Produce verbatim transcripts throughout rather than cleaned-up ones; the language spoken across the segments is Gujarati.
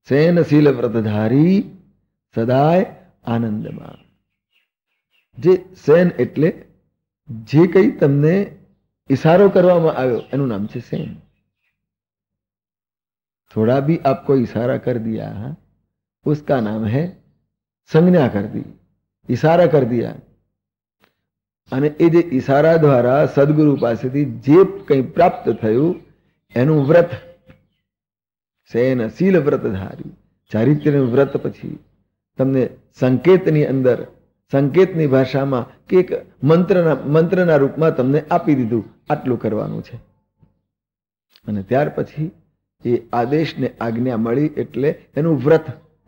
સેનશીલ વ્રતધારી સદાય આનંદમાં. જે સેન એટલે જે કઈ તમને इशारो કરવામાં આવ્યો એનું નામ છે સેન. थोड़ा भी आपको इशारा कर दिया उसका नाम है संज्ञा कर दी, इशारा कर दिया. અને એ જે ઈશારા દ્વારા સદગુરુ પાસેથી જે કંઈ પ્રાપ્ત થયું એનું વ્રત. સેનશીલ વ્રતધારી, ચારિત્ર્યનું વ્રત પછી તમને સંકેતની અંદર, સંકેતની ભાષામાં કે એક મંત્રના મંત્રના રૂપમાં તમને આપી દીધું, આટલું કરવાનું છે. અને ત્યાર પછી એ આદેશને આજ્ઞા મળી એટલે એનું વ્રત.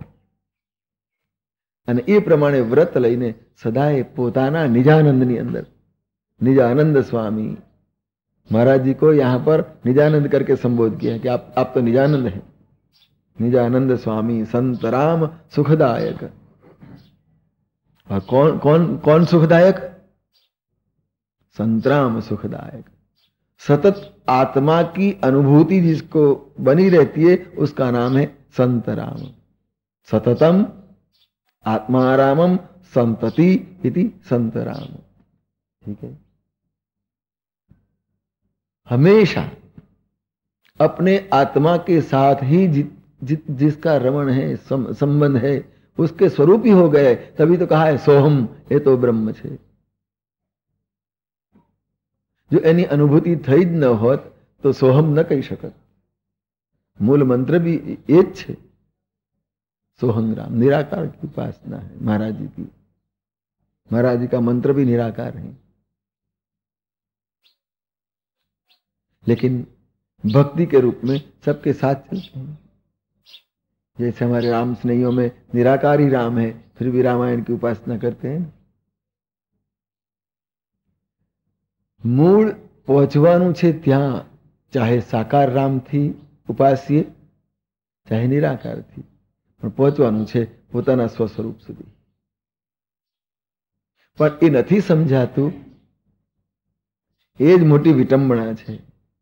અને એ પ્રમાણે વ્રત લઈને સદાય પોતાના નિજાનંદની અંદર, निजानंद स्वामी महाराज जी को यहां पर निजानंद करके संबोध किया कि आप आप तो निजानंद हैं. निजानंद स्वामी संत राम सुखदायक. कौन कौन कौन सुखदायक? संत राम सुखदायक. सतत आत्मा की अनुभूति जिसको बनी रहती है उसका नाम है संत राम. सततम आत्मारामम संतति इति संत राम. ठीक है. हमेशा अपने आत्मा के साथ ही जि, जि, जिसका रमण है, सम, संबंध है, उसके स्वरूप ही हो गए. तभी तो कहा है सोहम, ये तो ब्रह्म छे. जो एनी अनुभूति थई ज न होत तो सोहम न कही शकत. मूल मंत्र भी ये ज छे, सोहम राम. निराकार की उपासना है महाराज जी की. महाराज जी का मंत्र भी निराकार है. लेकिन भक्ति के रूप में सबके साथ चलते हैं. जैसे हमारे राम स्नेहियों में निराकार ही राम है, फिर भी रामायण की उपासना करते हैं. मूल पहुंचवानुं छे त्यां, चाहे साकार राम थी उपास्ये, चाहे निराकार थी, पण पहुंचवानुं छे पोताना स्वस्वरूप सुधी. पण ए नथी समजातुं. ए ज मोटी विटंबणा छे.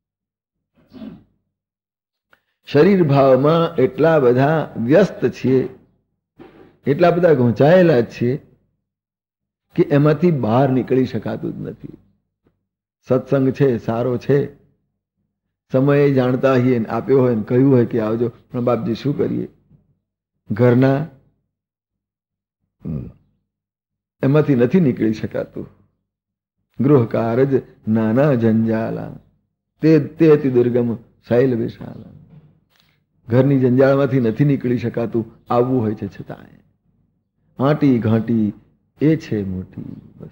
शरीर भाव में एटला बधा व्यस्त छे, एटला बधा घूंचायेला छे कि एमांथी बहार निकली शकातुं ज नथी. सत्संग छे, सारो छे, समय जाणता होय, आप्यो होय, कह्युं होय कि आवजो, पण बापजी शुं करीए? घरना एमांथी नथी निकली शकातुं. गृह कारज नाना जंजाला, ते ते अति दुर्गम शैल विशाला. घरनी जंजाळमांथी नथी निकળી શકાતું, આવવું હોય છે છતાં આંટી ઘાંટી એ છે મોટી. બસ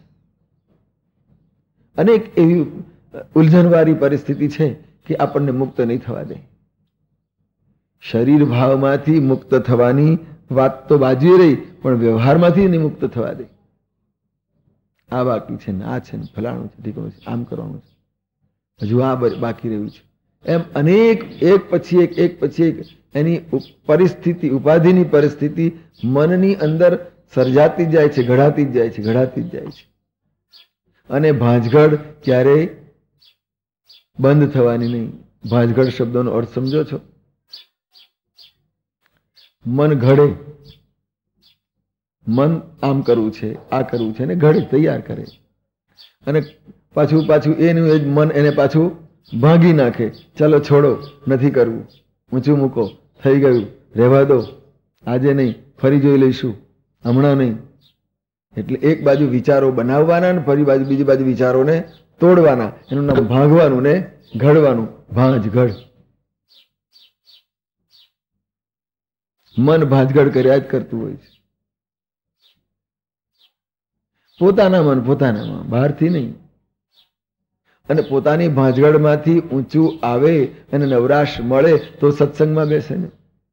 અનેક એવી ઉલઝનવાળી પરિસ્થિતિ છે કે આપણને મુક્ત નહીં થવા દે. શરીર ભાવમાંથી મુક્ત થવાની વાત તો બાજુએ રહી, પણ વ્યવહારમાંથી નહીં મુક્ત થવા દે. આ બાકી છે ને, આ છે ને, ફલાણું છે, ઠીકણું છે, આમ કરવાનું છે, હજુ આ બાકી રહ્યું છે. એમ અનેક એક પછી એક એક પછી એક એની પરિસ્થિતિ, ઉપાધિની પરિસ્થિતિ મનની અંદર સર્જાતી જાય છે, ઘડાતી જ જાય છે, ઘડાતી જ જાય છે. અને ભાંજગડ ક્યારેય બંધ થવાની નહીં. ભાંજગડ શબ્દોનો અર્થ સમજો છો? મન ઘડે, મન આમ કરવું છે, આ કરવું છે, ને ઘડે, તૈયાર કરે, અને પાછું પાછું એનું એ મન એને પાછું ભાંગી નાખે. ચલો છોડો, નથી કરવું, ઊંચું મૂકો, થઈ ગયું, રહેવા દો, આજે નહીં, ફરી જોઈ લઈશું, હમણાં નહીં. એટલે એક બાજુ વિચારો બનાવવાના ને ફરી બાજુ બીજી બાજુ વિચારોને તોડવાના. એનું નામ ભાંગવાનું ને ઘડવાનું. ભાંજગડ. મન ભાંજગડ કર્યા જ કરતું હોય છે. પોતાના મન પોતાનામાં, બહારથી નહીં. અને પોતાની ભાંજગડમાંથી ઊંચું આવે અને નવરાશ મળે તો સત્સંગમાં બેસે ને,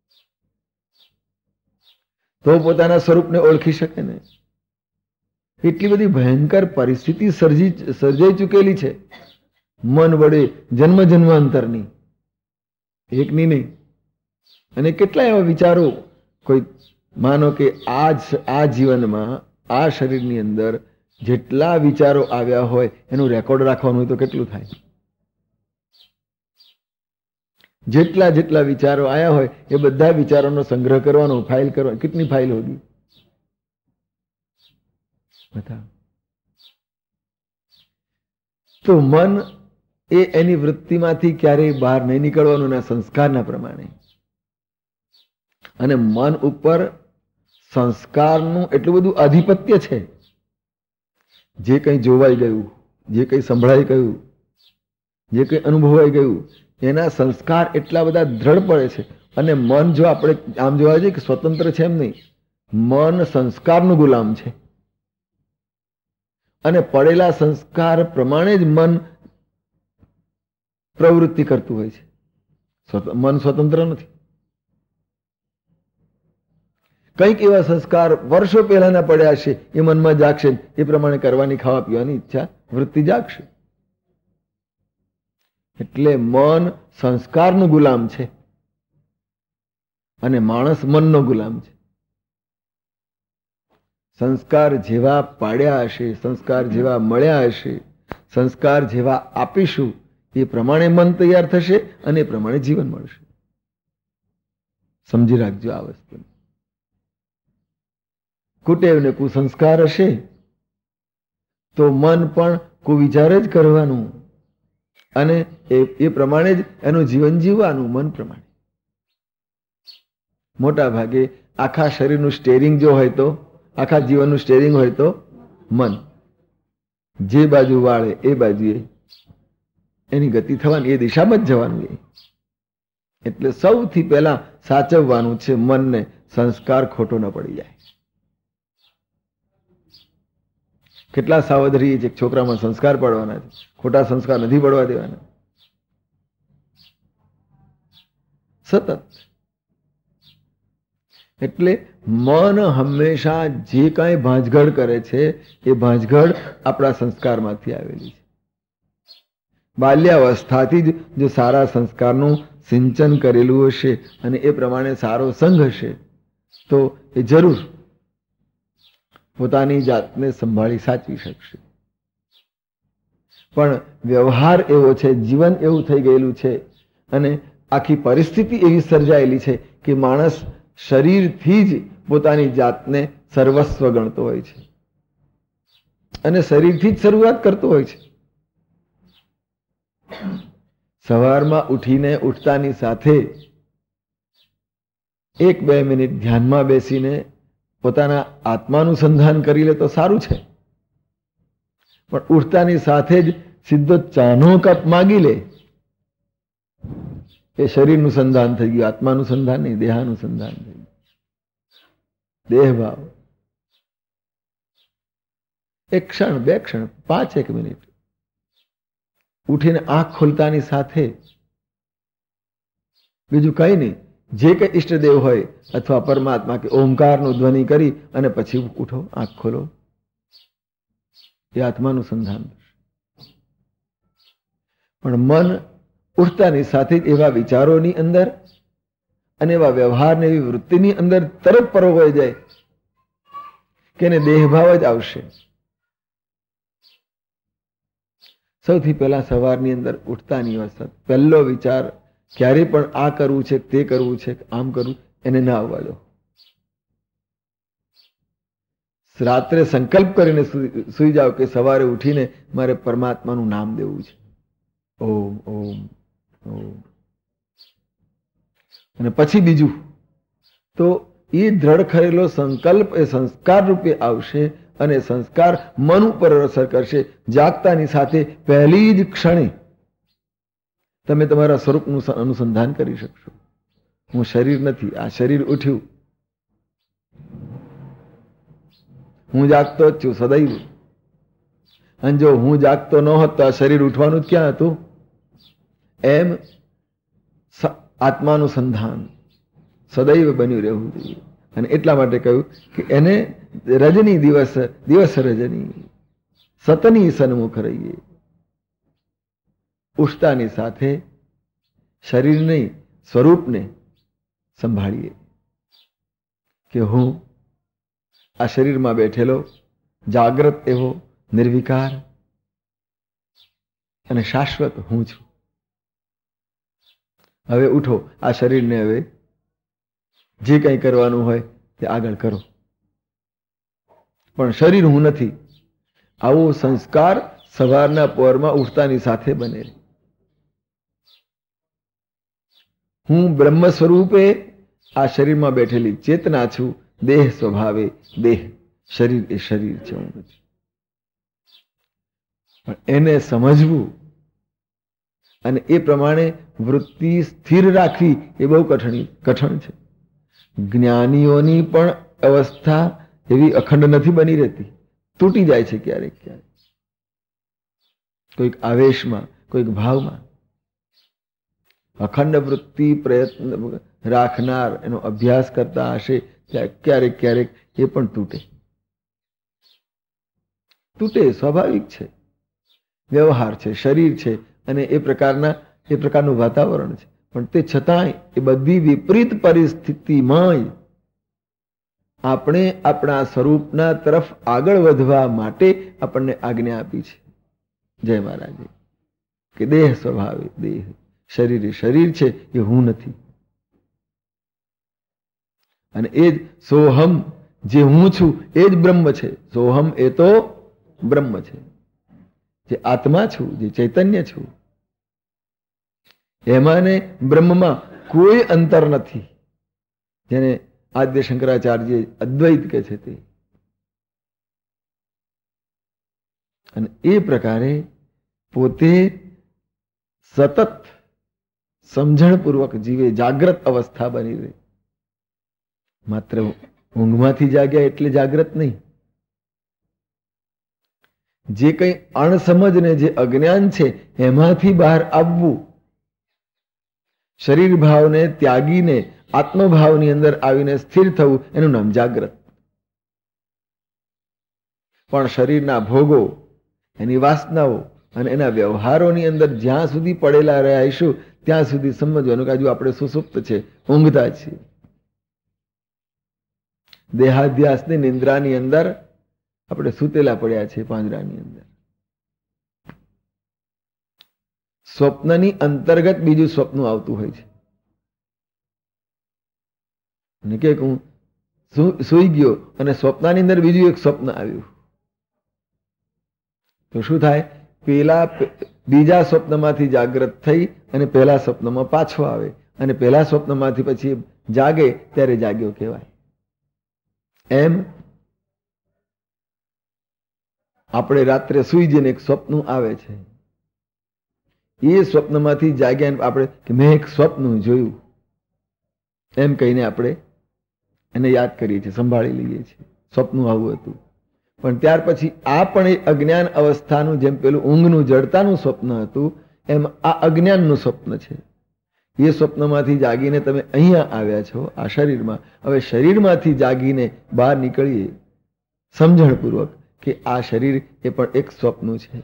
તો પોતાના સ્વરૂપને ઓળખી શકે ને. એટલી બધી ભયંકર પરિસ્થિતિ સર્જી સર્જાઈ ચૂકેલી છે મન વડે, જન્મ જન્માંતરની, એકની નહીં. અને કેટલા એવા વિચારો, કોઈ માનો કે આ આ જીવનમાં, આ શરીરની અંદર જેટલા વિચારો આવ્યા હોય એનું રેકોર્ડ રાખવાનું હોય તો કેટલું થાય? જેટલા જેટલા વિચારો આયા હોય એ બધા વિચારોનો સંગ્રહ કરવાનો, ફાઇલ કરવાનો. કેટલી ફાઇલ હોગી બતા. તો મન એ એની વૃત્તિમાંથી ક્યારેય બહાર નહીં નીકળવાનું ના સંસ્કારના પ્રમાણે. અને મન ઉપર સંસ્કારનું એટલું બધું આધિપત્ય છે. જે કંઈ જોવાઈ ગયું, જે કંઈ સંભળાઈ ગયું, જે કંઈ અનુભવાઈ ગયું, એના સંસ્કાર એટલા બધા દ્રઢ પડે છે. અને મન જો આપણે આમ જોવા જઈએ કે સ્વતંત્ર છે એમ નહીં, મન સંસ્કારનું ગુલામ છે. અને પડેલા સંસ્કાર પ્રમાણે જ મન પ્રવૃત્તિ કરતું હોય છે. મન સ્વતંત્ર નથી. કંઈક એવા સંસ્કાર વર્ષો પહેલાના પડ્યા છે, એ મનમાં જાગશે, એ પ્રમાણે કરવાની, ખાવા પીવાની ઈચ્છા, વૃત્તિ જાગશે. એટલે મન સંસ્કારનું ગુલામ છે અને માણસ મનનો ગુલામ છે. સંસ્કાર જેવા પાડ્યા હશે, સંસ્કાર જેવા મળ્યા હશે, સંસ્કાર જેવા આપીશું, એ પ્રમાણે મન તૈયાર થશે અને એ પ્રમાણે જીવન મળશે. સમજી રાખજો આ વસ્તુ. કુટેવ ને કુસંસ્કાર હશે તો મન પણ કુવિચાર જ કરવાનું અને એ પ્રમાણે જ એનું જીવન જીવવાનું, મન પ્રમાણે. મોટા ભાગે આખા શરીરનું સ્ટેરિંગ જો હોય તો, આખા જીવનનું સ્ટેરિંગ હોય તો મન. જે બાજુ વાળે એ બાજુએ એની ગતિ થવાની, એ દિશામાં જ જવાનું. એ એટલે સૌથી પહેલા સાચવવાનું છે મનને, સંસ્કાર ખોટો ન પડી જાય. કેટલા સાવધ રહીએ છીએ, છોકરામાં સંસ્કાર પાડવાના છે, ખોટા સંસ્કાર નથી પડવા દેવાના. સતત. એટલે મન હંમેશા જે કાંઈ ભાંજગડ કરે છે એ ભાંજગડ આપણા સંસ્કારમાંથી આવેલી છે. બાલ્યાવસ્થાથી જ જો સારા સંસ્કારનું સિંચન કરેલું હશે અને એ પ્રમાણે સારો સંઘ હશે તો એ જરૂર પોતાની જાતને સંભાળી સાચવી શકશે. પણ વ્યવહાર એવો છે, જીવન એવું થઈ ગયેલું છે અને આખી પરિસ્થિતિ એવી સર્જાયેલી છે કે માણસ શરીરથી જ પોતાની જાતને સર્વસ્વ ગણતો હોય છે અને શરીરથી જ શરૂઆત કરતો હોય છે. સવારમાં ઉઠીને ઉઠતાની સાથે એક બે મિનિટ ધ્યાનમાં બેસીને પોતાના આત્માનું સંધાન કરી લે તો સારું છે. પણ ઉઠતાની સાથે જ સીધો ચાનો કપ માગી લે, એ શરીરનું સંધાન થઈ ગયું, આત્માનું સંધાન નહીં, દેહાનું સંધાન થઈ ગયું. દેહ ભાવ. એક ક્ષણ, બે ક્ષણ, પાંચ એક મિનિટ ઉઠીને આંખ ખોલતાની સાથે બીજું કઈ નહીં, જે કઈ ઈષ્ટદેવ હોય અથવા પરમાત્મા કે ઓમકારનું ધ્વનિ કરી અને પછી ઉઠો, આંખ ખોલો. એ આત્માનું સંધાન. પણ મન ઉઠતાની સાથે જ એવા વિચારોની અંદર અને એવા વ્યવહારની એવી વૃત્તિની અંદર તરત પરોવાઈ જાય કે એને દેહભાવ જ આવશે. સૌથી પહેલા સવારની અંદર ઉઠતાની અવસ્થા પહેલો વિચાર ક્યારે પણ આ કરવું છે, તે કરવું છે, આમ કરવું, એને ના આવવા દો. રાત્રે સંકલ્પ કરીને સુઈ જાઓ કે સવારે ઉઠીને મારે પરમાત્માનું નામ દેવું છે. ઓમ ઓમ ઓમ. અને પછી બીજું તો એ દ્રઢ કરેલો સંકલ્પ એ સંસ્કાર રૂપે આવશે અને સંસ્કાર મન ઉપર અસર કરશે. જાગતાની સાથે પહેલી જ ક્ષણે તમે તમારા સ્વરૂપનું અનુસંધાન કરી શકશો. હું શરીર નથી, આ શરીર ઉઠ્યું, હું જાગતો જ છું સદૈવ. અને જો હું જાગતો ન હોત તો આ શરીર ઉઠવાનું જ ક્યાં હતું? એમ આત્માનું સંધાન સદૈવ બન્યું રહેવું જોઈએ. અને એટલા માટે કહ્યું કે એને રજની દિવસ, દિવસ રજની સતની સન્મુખ રહીએ. ઉઠતાની સાથે શરીરને, સ્વરૂપને સંભાળીએ કે હું આ શરીરમાં બેઠેલો જાગ્રત એવો નિર્વિકાર અને શાશ્વત હું છું. હવે ઉઠો, આ શરીરને હવે જે કંઈ કરવાનું હોય તે આગળ કરો, પણ શરીર હું નથી. આવો સંસ્કાર સવારના પોરમાં ઉઠતાની સાથે બને. હું બ્રહ્મ સ્વરૂપે આ શરીરમાં બેઠેલી ચેતના છું. દેહ સ્વભાવે દેહ, શરીર એ શરીર છે, હું નથી. પણ એને સમજવું અને એ પ્રમાણે વૃત્તિ સ્થિર રાખવી એ બહુ કઠણ કઠણ છે. જ્ઞાનીઓની પણ અવસ્થા એવી અખંડ નથી બની રહેતી, તૂટી જાય છે ક્યારેક ક્યારેક, કોઈક આવેશમાં, કોઈક ભાવમાં. અખંડ વૃત્તિ પ્રયત્ન રાખનાર, એનો અભ્યાસ કરતા હશે ત્યારે ક્યારેક ક્યારેક એ પણ તૂટે તૂટે સ્વાભાવિક છે. વ્યવહાર છે, શરીર છે, અને એ પ્રકારના એ પ્રકારનું વાતાવરણ છે. પણ તે છતાંય એ બધી વિપરીત પરિસ્થિતિમાં આપણે આપણા સ્વરૂપના તરફ આગળ વધવા માટે આપણને આજ્ઞા આપી છે જય મહારાજે, કે દેહ સ્વભાવે દેહ, શરીર શરીર છે, એ હું નથી. અને એ જ સોહમ, જે હું છું એ જ બ્રહ્મ છે. સોહમ એ તો બ્રહ્મ છે, જે આત્મા છું, જે ચૈતન્ય છું, એમાં ને બ્રહ્મમાં કોઈ અંતર નથી. જેને આદ્ય શંકરાચાર્ય અદ્વૈત કહે છે તે. અને એ પ્રકારે પોતે સતત સમજણપૂર્વક જીવે, જાગ્રત અવસ્થા બની રહે. માત્ર ઊંઘમાંથી જાગ્યા એટલે જાગ્રત નહીં. જે કંઈ અણસમજ ને જે અજ્ઞાન છે એમાંથી બહાર આવવું, શરીર ભાવને ત્યાગીને આત્મભાવની અંદર આવીને સ્થિર થવું, એનું નામ જાગ્રત. પણ શરીરના ભોગો, એની વાસનાઓ અને એના વ્યવહારોની અંદર જ્યાં સુધી પડેલા રહીશું ત્યાં સુધી સમજવાનું કે હજુ આપણે સુસુપ્ત છે, ઊંઘતા છીએ. દેહાધ્યાસની નિંદ્રાની અંદર આપણે સૂતેલા પડ્યા છે પાંજરાની અંદર. સ્વપ્નની અંતર્ગત બીજું સ્વપ્ન આવતું હોય છે. અને કે હું સૂઈ ગયો અને સ્વપ્નની અંદર બીજું એક સ્વપ્ન આવ્યું, તો શું થાય? પેલા બીજા સ્વપ્નમાંથી જાગ્રત થઈ અને પહેલા સ્વપ્નમાં પાછો આવે, અને પહેલા સ્વપ્નમાંથી પછી જાગે ત્યારે જાગ્યો કહેવાય. એમ આપણે રાત્રે સૂઈ જઈને એક સ્વપ્ન આવે છે, એ સ્વપ્નમાંથી જાગ્યા આપણે કે મેં એક સ્વપ્ન જોયું એમ કહીને આપણે એને યાદ કરીએ છીએ, સંભાળી લઈએ છીએ. સ્વપ્ન આવું હતું. પણ ત્યાર પછી આ પણ એ અજ્ઞાન અવસ્થાનું, જેમ પેલું ઊંઘનું જડતાનું સ્વપ્ન હતું એમ આ અજ્ઞાનનું સ્વપ્ન છે. એ સ્વપ્નમાંથી જાગીને તમે અહીંયા આવ્યા છો આ શરીરમાં. હવે શરીરમાંથી જાગીને બહાર નીકળીએ સમજણપૂર્વક કે આ શરીર એ પણ એક સ્વપ્ન છે.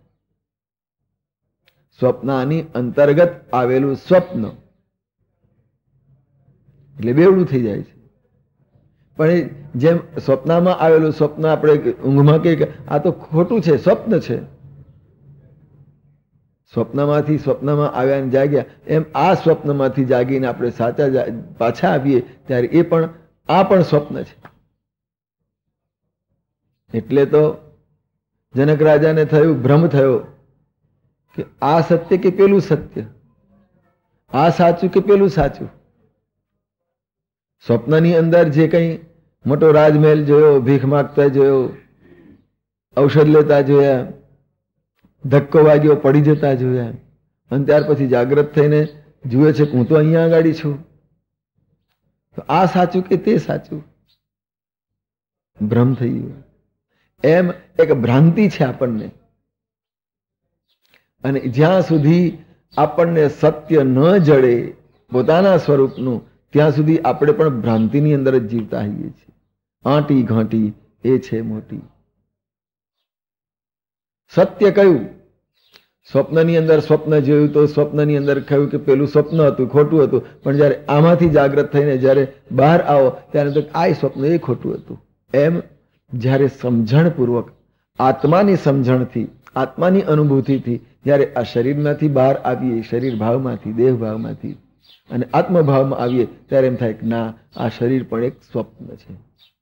સ્વપ્નની અંતર્ગત આવેલું સ્વપ્ન એટલે બેવડું થઈ જાય છે. પણ જેમ સ્વપ્નમાં આવેલું સ્વપ્ન આપણે ઊંઘમાં કે આ તો ખોટું છે, સ્વપ્ન છે, સ્વપ્નમાંથી સ્વપ્નમાં આવ્યા જાગ્યા, એમ આ સ્વપ્નમાંથી જાગીને આપણે સાચા પાછા આવીએ ત્યારે એ પણ આ પણ સ્વપ્ન છે. એટલે તો જનક રાજાને થયું, ભ્રમ થયો કે આ સત્ય કે પેલું સત્ય, આ સાચું કે પેલું સાચું. સ્વપ્નની અંદર જે કંઈ મોટો રાજમહેલ જોયો, ભીખ માગતા જોયો, ઔષધ લેતા જોયા, ધક્કો વાગ્યો પડી જતા જોયા, અને ત્યાર પછી જાગ્રત થઈને જુએ છે કે હું તો અહીંયા આગળ છું. તો આ સાચું કે તે સાચું? ભ્રમ થઈ ગયો. એમ એક ભ્રાંતિ છે આપણને. અને જ્યાં સુધી આપણને સત્ય ન જડે પોતાના સ્વરૂપનું, ત્યાં સુધી આપણે પણ ભ્રાંતિની અંદર જ જીવતા હોઈએ છીએ. આંટી ઘાંટી એ છે મોટી. સત્ય કયું? સ્વપ્નની અંદર સ્વપ્ન જોયું તો સ્વપ્નની અંદર કહ્યું કે પેલું સ્વપ્ન હતું, ખોટું હતું. પણ જયારે આમાંથી જાગ્રત થઈને જયારે બહાર આવો ત્યારે તો આ સ્વપ્ન એ ખોટું હતું. એમ જ્યારે સમજણપૂર્વક આત્માની સમજણથી, આત્માની અનુભૂતિથી જ્યારે આ શરીરમાંથી બહાર આવીએ, શરીર ભાવમાંથી, દેહ ભાવમાંથી, અને આત્મભાવમાં આવીએ ત્યારે એમ થાય કે ના, આ શરીર પણ એક સ્વપ્ન છે.